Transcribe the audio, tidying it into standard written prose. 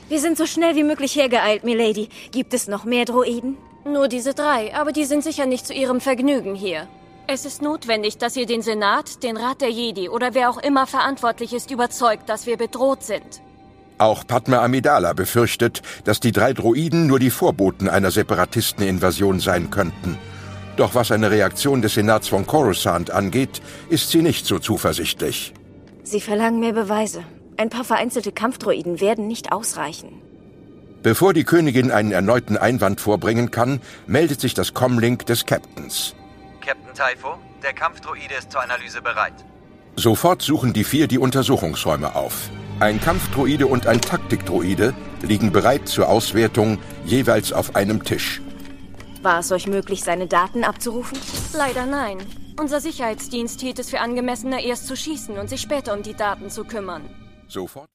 Wir sind so schnell wie möglich hergeeilt, Milady. Gibt es noch mehr Droiden? Nur diese 3, aber die sind sicher nicht zu Ihrem Vergnügen hier. Es ist notwendig, dass ihr den Senat, den Rat der Jedi oder wer auch immer verantwortlich ist, überzeugt, dass wir bedroht sind. Auch Padme Amidala befürchtet, dass die 3 Droiden nur die Vorboten einer Separatisteninvasion sein könnten. Doch was eine Reaktion des Senats von Coruscant angeht, ist sie nicht so zuversichtlich. Sie verlangen mehr Beweise. Ein paar vereinzelte Kampfdroiden werden nicht ausreichen. Bevor die Königin einen erneuten Einwand vorbringen kann, meldet sich das Comlink des Captains. Captain Typho, der Kampfdroide ist zur Analyse bereit. Sofort suchen die 4 die Untersuchungsräume auf. Ein Kampfdroide und ein Taktikdroide liegen bereit zur Auswertung, jeweils auf einem Tisch. War es euch möglich, seine Daten abzurufen? Leider nein. Unser Sicherheitsdienst hielt es für angemessener, erst zu schießen und sich später um die Daten zu kümmern. Sofort.